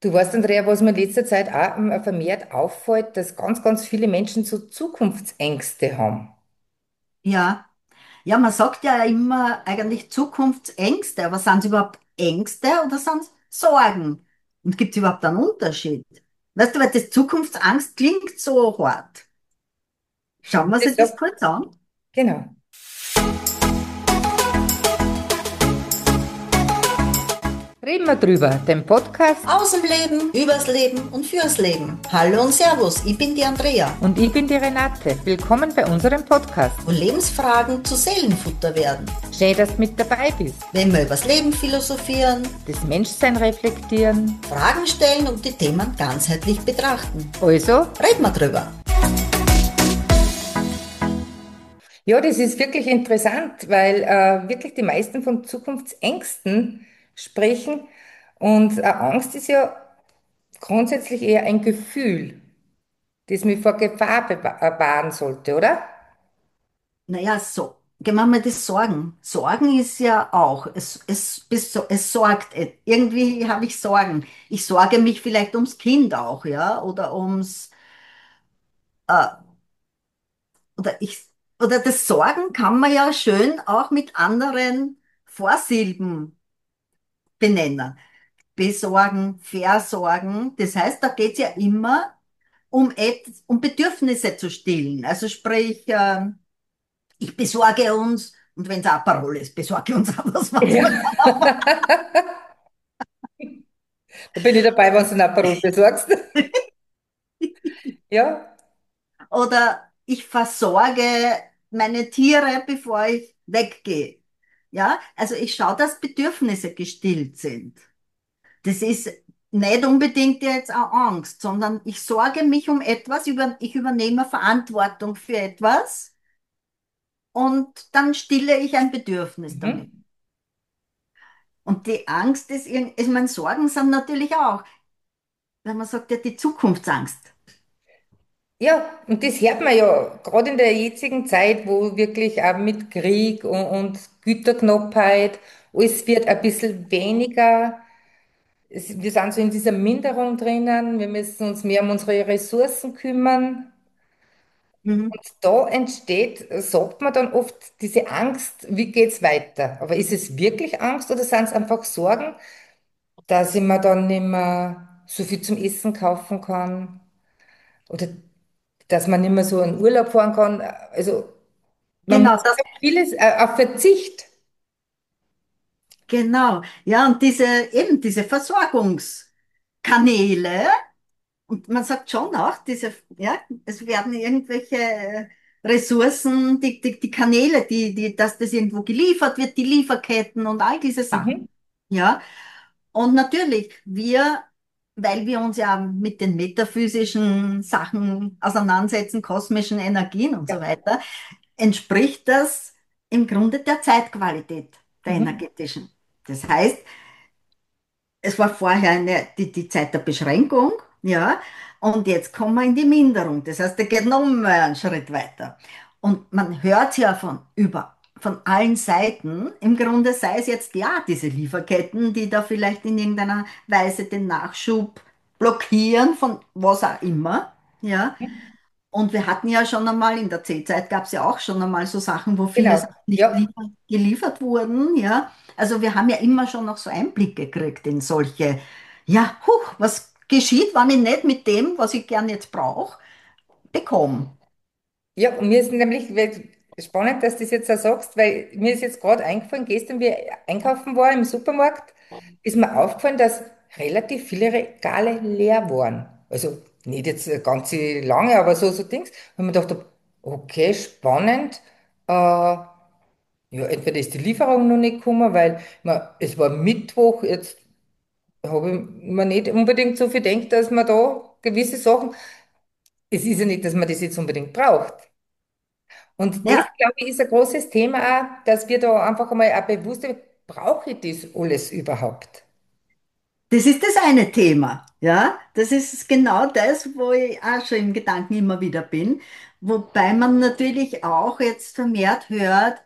Du weißt, Andrea, was mir in letzter Zeit auch vermehrt auffällt, dass ganz, ganz viele Menschen so Zukunftsängste haben. Ja, ja, man sagt ja immer eigentlich Zukunftsängste, aber sind es überhaupt Ängste oder sind es Sorgen? Und gibt es überhaupt einen Unterschied? Weißt du, weil das Zukunftsangst klingt so hart. Schauen wir Das uns das sagt, kurz an. genau. Reden wir drüber, den Podcast. Aus dem Leben, übers Leben und fürs Leben. Hallo und Servus, ich bin die Andrea. Und ich bin die Renate. Willkommen bei unserem Podcast. Wo Lebensfragen zu Seelenfutter werden. Schön, dass du mit dabei bist. Wenn wir übers Leben philosophieren, Das Menschsein reflektieren. Fragen stellen und die Themen ganzheitlich betrachten. Also, Reden wir drüber. ja, das ist wirklich interessant, weil wirklich die meisten von Zukunftsängsten sprechen. Und Angst ist ja grundsätzlich eher ein Gefühl, das mich vor Gefahr bewahren sollte, oder? Naja, so. Gehen wir mal das Sorgen. Sorgen ist ja auch, es sorgt, irgendwie habe ich Sorgen. Ich sorge mich vielleicht ums Kind auch, ja, äh, oder oder das Sorgen kann man ja schön auch mit anderen Vorsilben benennen. Besorgen, versorgen. Das heißt, da geht es ja immer um Bedürfnisse zu stillen. Also sprich, ich besorge uns, und wenn es eine Parole ist, besorge uns auch was wir Ja. wollen. Da bin ich dabei, wenn du einen Aperol besorgst. Ja. Oder ich versorge meine Tiere, bevor ich weggehe. Ja, also ich schaue, dass Bedürfnisse gestillt sind. Das ist nicht unbedingt jetzt auch Angst, sondern ich sorge mich um etwas, ich übernehme Verantwortung für etwas und dann stille ich ein Bedürfnis damit. Mhm. Und die Angst ist, ich meine, Sorgen sind natürlich auch, wenn man sagt, ja, die Zukunftsangst. Ja, und das hört man ja gerade in der jetzigen Zeit, wo wirklich auch mit Krieg und Güterknappheit, alles wird ein bisschen weniger. Wir sind so in dieser Minderung drinnen, wir müssen uns mehr um unsere Ressourcen kümmern. Mhm. Da entsteht, sagt man dann oft, diese Angst, wie geht's weiter? Aber ist es wirklich Angst oder sind es einfach Sorgen, dass ich mir dann nicht mehr so viel zum Essen kaufen kann oder dass man nicht mehr so in Urlaub fahren kann? Also man Genau, muss vieles auf Verzicht. genau. Ja, und diese Versorgungskanäle, und man sagt schon auch, ja, es werden irgendwelche Ressourcen, die Kanäle, dass das irgendwo geliefert wird, die Lieferketten und all diese Mhm. Sachen. Ja, und natürlich, weil wir uns ja mit den metaphysischen Sachen auseinandersetzen, kosmischen Energien und so Ja. weiter, entspricht das im Grunde der Zeitqualität der Mhm. energetischen. Das heißt, es war vorher die Zeit der Beschränkung, ja, und jetzt kommen wir in die Minderung. Das heißt, der geht noch mal einen Schritt weiter. Und man hört ja von allen Seiten, im Grunde sei es jetzt ja diese Lieferketten, die da vielleicht in irgendeiner Weise den Nachschub blockieren, von was auch immer, ja. Und wir hatten ja schon einmal, in der C-Zeit gab es ja auch schon einmal so Sachen, wo viele Genau. Sachen nicht Ja. geliefert wurden, ja. Also wir haben ja immer schon noch so Einblick gekriegt in solche, ja, was geschieht, wenn ich nicht mit dem, was ich gern jetzt brauche, bekomme. Ja, und mir ist nämlich spannend, dass du das jetzt auch sagst, weil mir ist jetzt gerade eingefallen, gestern, wie ich einkaufen war im Supermarkt, ist mir aufgefallen, dass relativ viele Regale leer waren. Also nicht jetzt eine ganze lange, aber so Dings. Und ich mir gedacht, okay, spannend. Ja, entweder ist die Lieferung noch nicht gekommen, weil es war Mittwoch, jetzt habe ich mir nicht unbedingt so viel gedacht, dass man da gewisse Sachen, es ist ja nicht, dass man das jetzt unbedingt braucht. Und das, Ja, glaube ich, ist ein großes Thema auch, dass wir da einfach einmal auch bewusst werden, brauche ich das alles überhaupt? das ist das eine Thema, ja. Das ist genau das, wo ich auch schon im Gedanken immer wieder bin. Wobei man natürlich auch jetzt vermehrt hört,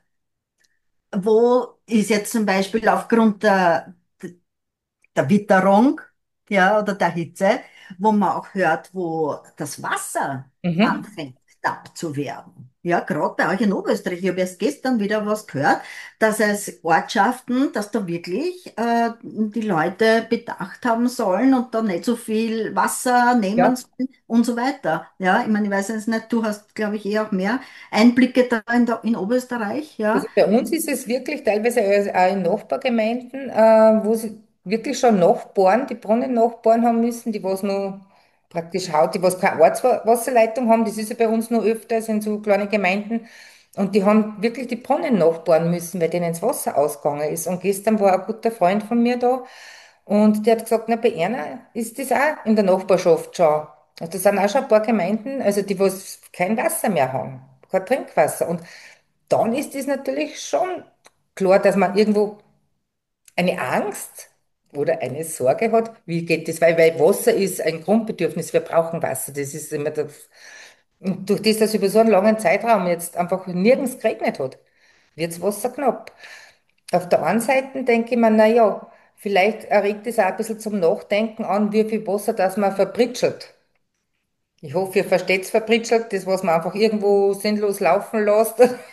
wo ist jetzt zum Beispiel aufgrund der Witterung ja, oder der Hitze, wo man auch hört, wo das Wasser Mhm. anfängt knapp zu werden. Ja, gerade bei euch in Oberösterreich. Ich habe erst gestern wieder was gehört, dass es Ortschaften, dass da wirklich die Leute bedacht haben sollen und da nicht so viel Wasser nehmen Ja. sollen und so weiter. Ja, ich meine, ich weiß jetzt nicht, du hast, glaube ich, eh auch mehr Einblicke da in Oberösterreich, ja. Also bei uns ist es wirklich teilweise auch in Nachbargemeinden, wo sie wirklich schon nachbohren, die Brunnen nachbohren haben müssen, die was nur praktisch Haut, die was keine Ortswasserleitung haben, das ist ja bei uns noch öfters in so kleinen Gemeinden. Und die haben wirklich die Brunnen nachbohren müssen, weil denen das Wasser ausgegangen ist. Und gestern war ein guter Freund von mir da und der hat gesagt, na, bei einer ist das auch in der Nachbarschaft schon. Also das sind auch schon ein paar Gemeinden, also die was kein Wasser mehr haben, kein Trinkwasser. Und dann ist es natürlich schon klar, dass man irgendwo eine Angst oder eine Sorge hat, wie geht das, weil Wasser ist ein Grundbedürfnis, wir brauchen Wasser, das ist immer das. Und durch das, dass über so einen langen Zeitraum jetzt einfach nirgends geregnet hat, wird das Wasser knapp. Auf der einen Seite denke ich mir, na ja, vielleicht erregt es auch ein bisschen zum Nachdenken an, wie viel Wasser das man verbritschelt. Ich hoffe, ihr versteht verbritschelt, das, was man einfach irgendwo sinnlos laufen lässt.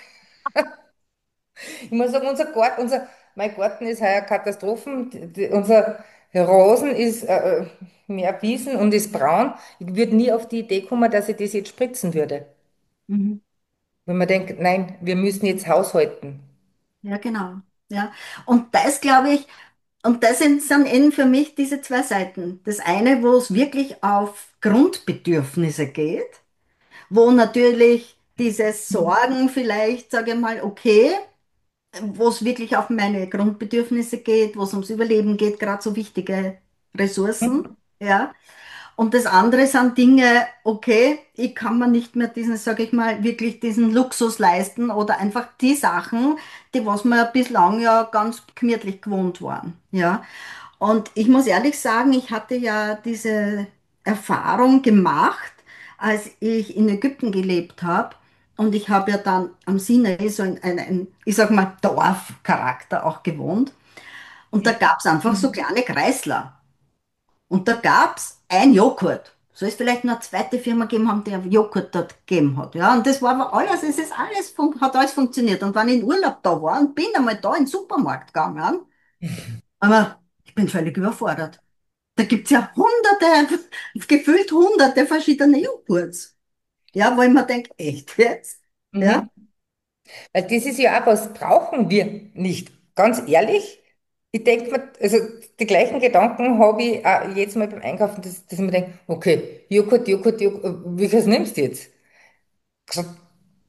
Ich muss sagen, mein Garten ist heuer Katastrophen. Unser Rasen ist mehr Wiesen und ist braun. Ich würde nie auf die Idee kommen, dass ich das jetzt spritzen würde. Mhm. Wenn man denkt, nein, wir müssen jetzt haushalten. Ja, genau. Ja. Und das glaube ich, und das sind eben für mich diese zwei Seiten. Das eine, wo es wirklich auf Grundbedürfnisse geht, wo natürlich diese Sorgen vielleicht, sage ich mal, okay, wo es wirklich auf meine Grundbedürfnisse geht, wo es ums Überleben geht, gerade so wichtige Ressourcen, ja. Und das andere sind Dinge, okay, ich kann mir nicht mehr diesen, sage ich mal, wirklich diesen Luxus leisten oder einfach die Sachen, die was mir bislang ja ganz gemütlich gewohnt waren, ja. Und ich muss ehrlich sagen, ich hatte ja diese Erfahrung gemacht, als ich in Ägypten gelebt habe. Und ich habe ja dann am Sinai so in ich sag mal, Dorfcharakter auch gewohnt. Und da gab es einfach so Mhm. kleine Kreisler. Und da gab es ein Joghurt. Soll es vielleicht noch eine zweite Firma gegeben haben, die einen Joghurt dort gegeben hat. Ja, und das war aber alles, es ist alles, hat alles funktioniert. Und wenn ich in Urlaub da war und bin einmal da in den Supermarkt gegangen, aber ich bin völlig überfordert. Da gibt's ja hunderte, gefühlt hunderte verschiedene Joghurts. Ja, wo ich mir denke, echt jetzt? Ja, Mhm. Weil das ist ja auch was, brauchen wir nicht. Ganz ehrlich, ich denke mir, also die gleichen Gedanken habe ich auch jetzt mal beim Einkaufen, dass ich mir denke, okay, Joghurt, welches nimmst du jetzt? Gesagt,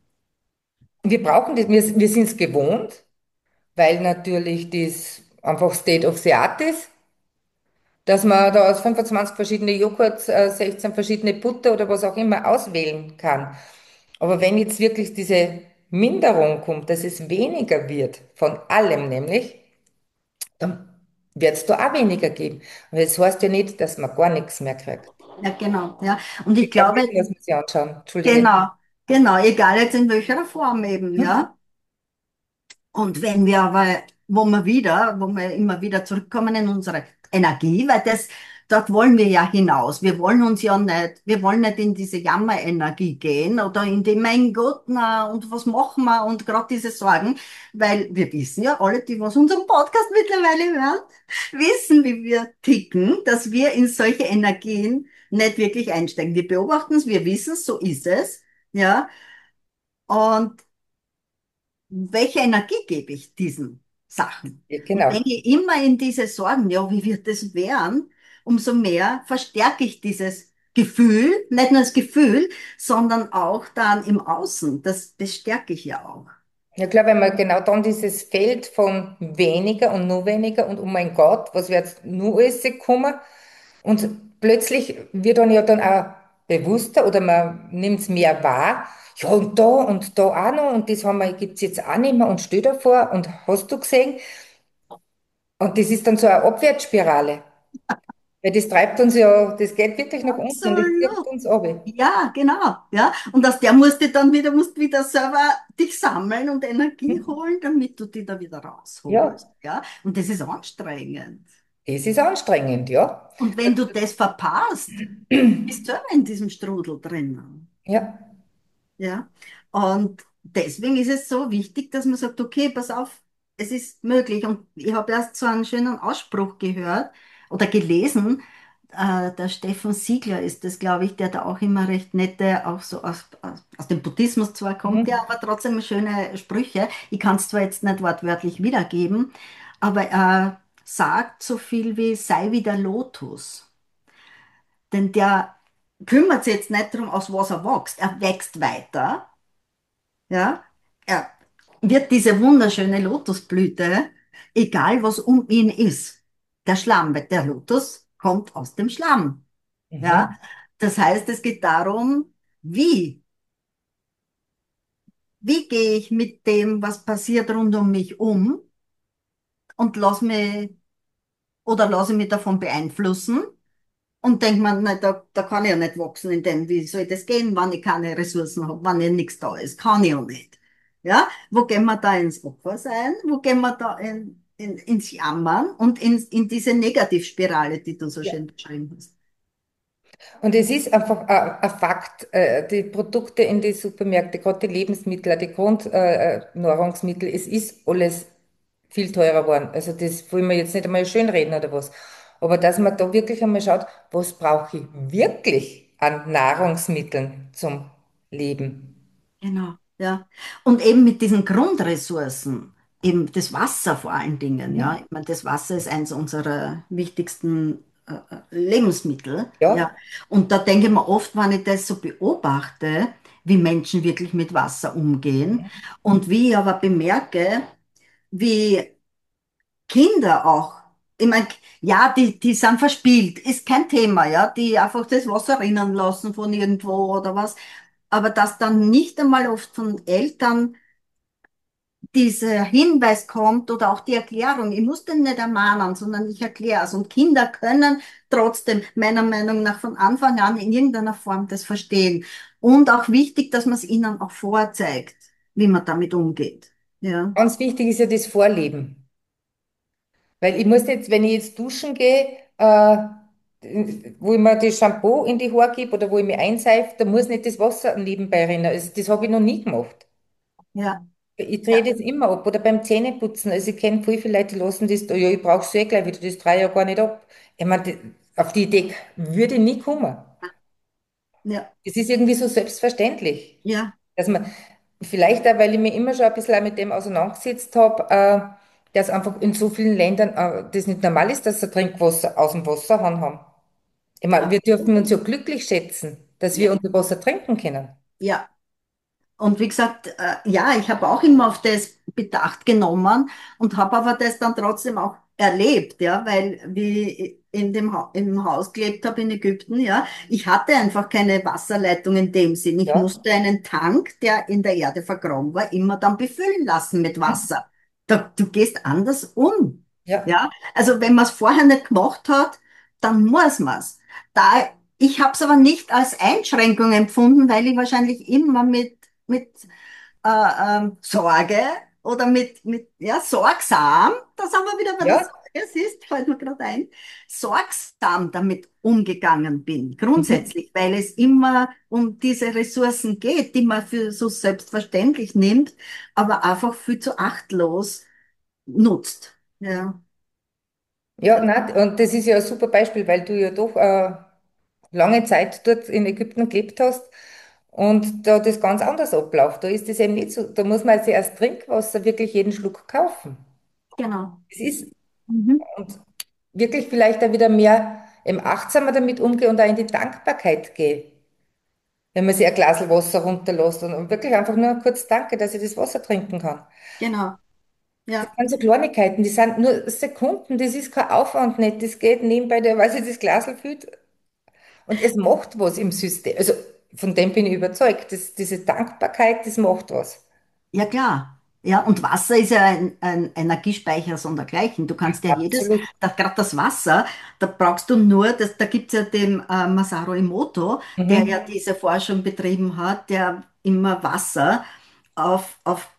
wir brauchen das, wir sind es gewohnt, weil natürlich das einfach State of the Art ist, dass man da aus 25 verschiedene Joghurts, 16 verschiedene Butter oder was auch immer auswählen kann. Aber wenn jetzt wirklich diese Minderung kommt, dass es weniger wird, von allem nämlich, dann wird es da auch weniger geben. Aber das heißt ja nicht, dass man gar nichts mehr kriegt. ja, genau. Ja. Und ich Ich glaube, glaube, das muss man sich anschauen. Entschuldige. genau, genau, egal jetzt in welcher Form eben, Hm? ja. Und wenn wir aber, wo wir immer wieder zurückkommen in unsere Energie, weil dort wollen wir ja hinaus. Wir wollen nicht in diese Jammerenergie gehen oder in die, mein Gott, na, und was machen wir und gerade diese Sorgen, weil wir wissen ja alle, die was unseren Podcast mittlerweile hören, wissen, wie wir ticken, dass wir in solche Energien nicht wirklich einsteigen. Wir beobachten es, wir wissen es, so ist es, ja. Und welche Energie gebe ich diesen Sachen? Ja, Und wenn genau. ich immer in diese Sorgen, ja, wie wird das werden, umso mehr verstärke ich dieses Gefühl, nicht nur das Gefühl, sondern auch dann im Außen. Das stärke ich ja auch. Ja klar, wenn man genau dann dieses Feld von weniger und nur weniger und oh mein Gott, was wird jetzt nur alles kommen? Und plötzlich wird dann ja dann auch bewusster oder man nimmt es mehr wahr. Ja, und da auch noch und das gibt es jetzt auch nicht mehr und stell dir vor und hast du gesehen? Und das ist dann so eine Abwärtsspirale. Weil das treibt uns ja, das geht wirklich nach unten und das zieht Absolut. uns runter. Ja, genau. Ja. Und aus der musst wieder selber dich sammeln und Energie holen, damit du die da wieder Ja, rausholst. Ja. Und das ist anstrengend. Es ist anstrengend, ja. Und wenn du das verpasst, bist du immer in diesem Strudel drin. Ja. Ja. Und deswegen ist es so wichtig, dass man sagt, okay, pass auf, es ist möglich. Und ich habe erst so einen schönen Ausspruch gehört oder gelesen. Der Stefan Siegler ist das, glaube ich, der da auch immer recht nette, auch so aus dem Buddhismus zwar kommt, der Mhm. aber trotzdem schöne Sprüche. Ich kann es zwar jetzt nicht wortwörtlich wiedergeben, aber er sagt so viel wie sei wie der Lotus. Denn der kümmert sich jetzt nicht darum, aus was er wächst. Er wächst weiter, ja. Er wird diese wunderschöne Lotusblüte, egal was um ihn ist. Der Schlamm, weil der Lotus kommt aus dem Schlamm, ja. Mhm. Das heißt, es geht darum, wie, wie gehe ich mit dem, was passiert rund um mich und lasse mich davon beeinflussen. Und denkt man, nein, da kann ich ja nicht wachsen in dem, wie soll das gehen, wenn ich keine Ressourcen habe, wenn ja nichts da ist, kann ich ja nicht. Ja, wo gehen wir da ins Opfer sein? Wo gehen wir da ins Jammern und in diese Negativspirale, die du so Ja. schön beschrieben hast? Und es ist einfach ein Fakt, die Produkte in die Supermärkte, gerade die Lebensmittel, auch die Grundnahrungsmittel, es ist alles viel teurer geworden. Also das wollen wir jetzt nicht einmal schönreden oder was. Aber dass man da wirklich einmal schaut, was brauche ich wirklich an Nahrungsmitteln zum Leben? Genau, ja. Und eben mit diesen Grundressourcen, eben das Wasser vor allen Dingen, ja. Mhm. Ich meine, das Wasser ist eins unserer wichtigsten Lebensmittel, ja. Ja, Und da denke ich mir oft, wenn ich das so beobachte, wie Menschen wirklich mit Wasser umgehen und wie ich aber bemerke, wie Kinder auch, ich meine, ja, die sind verspielt, ist kein Thema, ja, die einfach das Wasser rinnen lassen von irgendwo oder was, aber dass dann nicht einmal oft von Eltern dieser Hinweis kommt oder auch die Erklärung, ich muss den nicht ermahnen, sondern ich erkläre es. Und Kinder können trotzdem meiner Meinung nach von Anfang an in irgendeiner Form das verstehen. Und auch wichtig, dass man es ihnen auch vorzeigt, wie man damit umgeht. Ja, ganz wichtig ist ja das Vorleben. Weil ich muss jetzt, wenn ich jetzt duschen gehe, wo ich mir das Shampoo in die Haare gebe oder wo ich mich einseife, da muss nicht das Wasser nebenbei rennen. Also das habe ich noch nie gemacht. ja, Ich drehe ja, das immer ab. Oder beim Zähneputzen. Also ich kenne voll viele Leute, die lassen das, da, ja, ich brauche es eh gleich wieder, das drehe ich ja gar nicht ab. Ich meine, auf die Idee würde ich nie kommen. ja, Das ist irgendwie so selbstverständlich, ja, dass man, vielleicht auch, weil ich mich immer schon ein bisschen auch mit dem auseinandergesetzt habe, dass einfach in so vielen Ländern das nicht normal ist, dass sie Trinkwasser aus dem Wasserhahn haben. Ich meine, wir dürfen uns ja glücklich schätzen, dass ja, wir unser Wasser trinken können. ja. Und wie gesagt, ja, ich habe auch immer auf das Bedacht genommen und habe aber das dann trotzdem auch erlebt, ja, weil wie ich im Haus gelebt habe in Ägypten, ja, ich hatte einfach keine Wasserleitung in dem Sinn. Ich Ja, musste einen Tank, der in der Erde vergraben war, immer dann befüllen lassen mit Wasser. Du gehst anders um, ja, ja. Also wenn man es vorher nicht gemacht hat, dann muss man es. Da, ich habe es aber nicht als Einschränkung empfunden, weil ich wahrscheinlich immer mit Sorge oder ja, sorgsam, da sind wir wieder bei der ja. Sorge, siehst, fällt mir gerade ein, sorgsam damit umgegangen bin, Mhm. grundsätzlich, weil es immer um diese Ressourcen geht, die man für so selbstverständlich nimmt, aber einfach viel zu achtlos nutzt. Ja, Ja, nein, und das ist ja ein super Beispiel, weil du ja doch lange Zeit dort in Ägypten gelebt hast und da das ganz anders abläuft. Da ist das eben nicht so, da muss man also erst Trinkwasser wirklich jeden Schluck kaufen. genau. Es ist Mhm. und wirklich vielleicht auch wieder mehr achtsamer damit umgehe und auch in die Dankbarkeit gehe, wenn man sich ein Glas Wasser runterlässt und wirklich einfach nur kurz danke, dass ich das Wasser trinken kann. Genau. Das Ja. sind so Kleinigkeiten, die sind nur Sekunden, das ist kein Aufwand nicht, das geht nebenbei, der weiß ich, das Glas füllt und es macht was im System. Also von dem bin ich überzeugt, diese Dankbarkeit, das macht was. Ja, klar. Ja, und Wasser ist ja ein Energiespeicher sondergleichen. Du kannst ja jedes, Absolut. gerade das Wasser, da brauchst du nur, da gibt's ja den Masaru Emoto, der ja Mhm. diese Forschung betrieben hat, der immer Wasser auf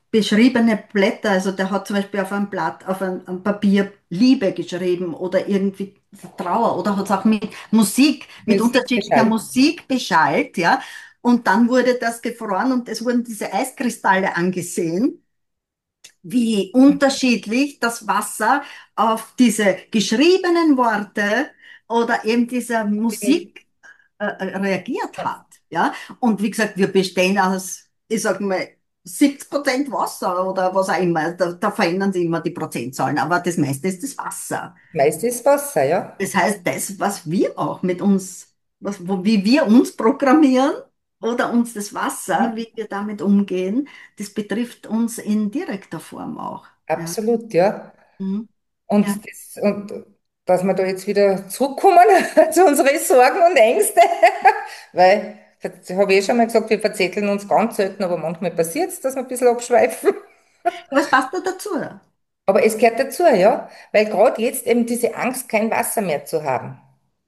beschriebene Blätter, also der hat zum Beispiel auf einem Blatt, auf einem Papier Liebe geschrieben oder irgendwie Trauer oder hat es auch mit Musik, mit Musik unterschiedlicher Bescheid. Musik beschallt, ja. Und dann wurde das gefroren und es wurden diese Eiskristalle angesehen, wie unterschiedlich das Wasser auf diese geschriebenen Worte oder eben dieser Musik reagiert hat. Ja? Und wie gesagt, wir bestehen aus, ich sag mal, 70% Wasser oder was auch immer. Da verändern sich immer die Prozentzahlen, aber das meiste ist das Wasser. Meist ist Wasser, ja. Das heißt, das, was wir auch mit uns, wie wir uns programmieren oder uns das Wasser, Mhm. wie wir damit umgehen, das betrifft uns in direkter Form auch. Ja. Absolut, ja. Mhm. Ja. Und dass wir da jetzt wieder zurückkommen zu unseren Sorgen und Ängste, weil, das habe ich eh schon mal gesagt, wir verzetteln uns ganz selten, aber manchmal passiert es, dass wir ein bisschen abschweifen. Was passt da dazu? Aber es gehört dazu, ja, weil gerade jetzt eben diese Angst, kein Wasser mehr zu haben.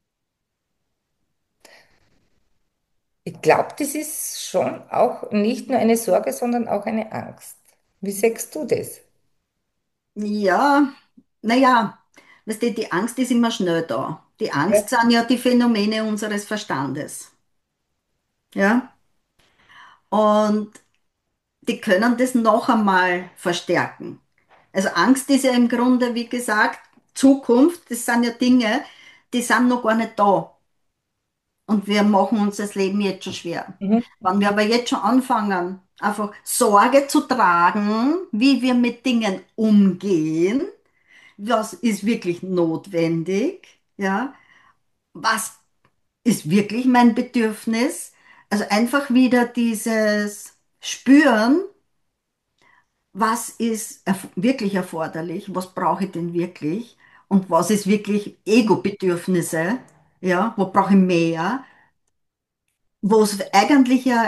Ich glaube, das ist schon auch nicht nur eine Sorge, sondern auch eine Angst. Wie siehst du das? Ja, naja, weißt du, die Angst ist immer schnell da. Die Ja. Angst sind ja die Phänomene unseres Verstandes. Ja, und die können das noch einmal verstärken. Also Angst ist ja im Grunde, wie gesagt, Zukunft, das sind ja Dinge, die sind noch gar nicht da. Und wir machen uns das Leben jetzt schon schwer. Mhm. Wenn wir aber jetzt schon anfangen, einfach Sorge zu tragen, wie wir mit Dingen umgehen, was ist wirklich notwendig, ja, was ist wirklich mein Bedürfnis, also einfach wieder dieses Spüren, was ist wirklich erforderlich, was brauche ich denn wirklich und was ist wirklich Ego-Bedürfnisse, ja, wo brauche ich mehr, wo es eigentlich ja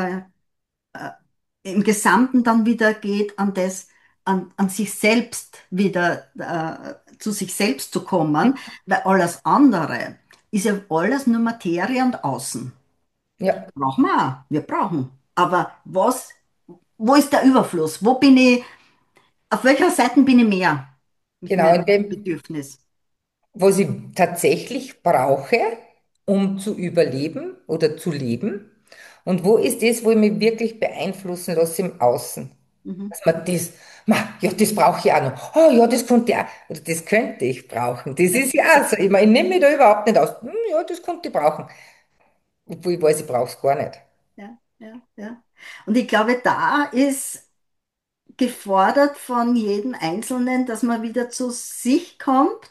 im Gesamten dann wieder geht an das, an sich selbst wieder, zu sich selbst zu kommen, weil alles andere ist ja alles nur Materie und Außen. Ja, Brauchen wir auch, wir brauchen. Aber was, wo ist der Überfluss? Wo bin ich, auf welcher Seite bin ich mehr mit genau. meinem In dem, Bedürfnis? was ich tatsächlich brauche, um zu überleben oder zu leben. Und wo ist das, wo ich mich wirklich beeinflussen lasse im Außen? Mhm. Dass man das, ja, das brauche ich auch noch. Oh ja, das könnte ich auch, oder das könnte ich brauchen. Das Ja, ist ja auch so. Ich meine, ich nehme mich da überhaupt nicht aus. Ja, das könnte ich brauchen. Obwohl ich weiß, ich brauche es gar nicht. ja, ja, ja. Und ich glaube, da ist gefordert von jedem Einzelnen, dass man wieder zu sich kommt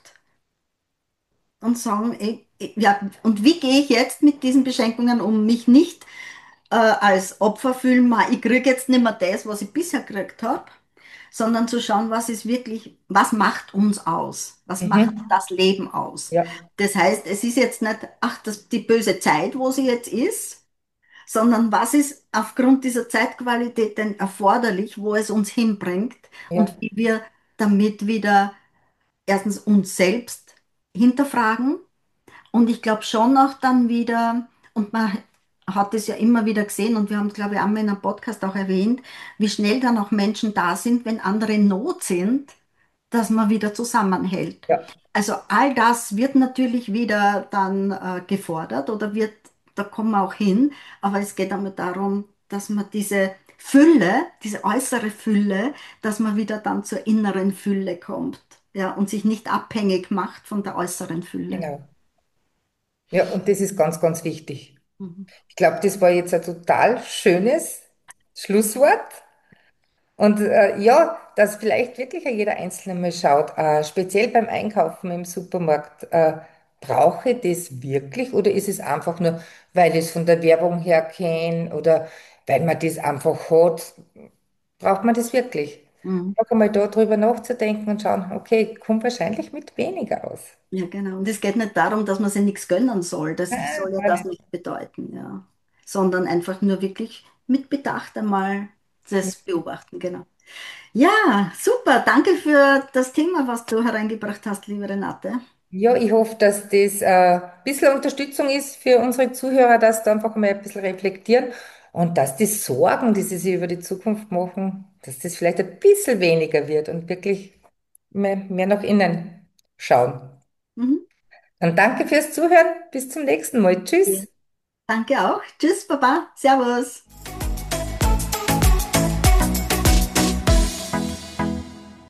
und sagen, ja, und wie gehe ich jetzt mit diesen Beschränkungen um, mich nicht als Opfer fühlen, ich kriege jetzt nicht mehr das, was ich bisher gekriegt habe, sondern zu schauen, was ist wirklich, was macht uns aus? Was macht Mhm. das Leben aus? Ja, Das heißt, es ist jetzt nicht, ach, das, die böse Zeit, wo sie jetzt ist, sondern was ist aufgrund dieser Zeitqualität denn erforderlich, wo es uns hinbringt und ja, wie wir damit wieder erstens uns selbst hinterfragen und ich glaube schon auch dann wieder, und man hat es ja immer wieder gesehen und wir haben es, glaube ich, einmal in einem Podcast auch erwähnt, wie schnell dann auch Menschen da sind, wenn andere in Not sind, dass man wieder zusammenhält. ja, Also all das wird natürlich wieder dann gefordert oder wird, da kommen wir auch hin, aber es geht einmal darum, dass man diese Fülle, diese äußere Fülle, dass man wieder dann zur inneren Fülle kommt, ja, und sich nicht abhängig macht von der äußeren Fülle. genau. Ja, und das ist ganz, ganz wichtig. Mhm. Ich glaube, das war jetzt ein total schönes Schlusswort. Und ja, dass vielleicht wirklich auch jeder Einzelne mal schaut, speziell beim Einkaufen im Supermarkt, brauche ich das wirklich oder ist es einfach nur, weil ich es von der Werbung her kenne oder weil man das einfach hat? Braucht man das wirklich? Mhm. Einfach mal da drüber nachzudenken und schauen, okay, ich komme wahrscheinlich mit weniger aus. Ja, genau. Und es geht nicht darum, dass man sich nichts gönnen soll. Das soll ja Gar das nicht. nicht bedeuten, ja. Sondern einfach nur wirklich mit Bedacht einmal das beobachten, genau. Ja, super. Danke für das Thema, was du hereingebracht hast, liebe Renate. Ja, ich hoffe, dass das ein bisschen Unterstützung ist für unsere Zuhörer, dass sie einfach mal ein bisschen reflektieren. Und dass die Sorgen, die sie sich über die Zukunft machen, dass das vielleicht ein bisschen weniger wird und wirklich mehr nach innen schauen. Mhm. Dann danke fürs Zuhören. Bis zum nächsten Mal. Ja. Tschüss. Danke auch. Tschüss, Baba. Servus.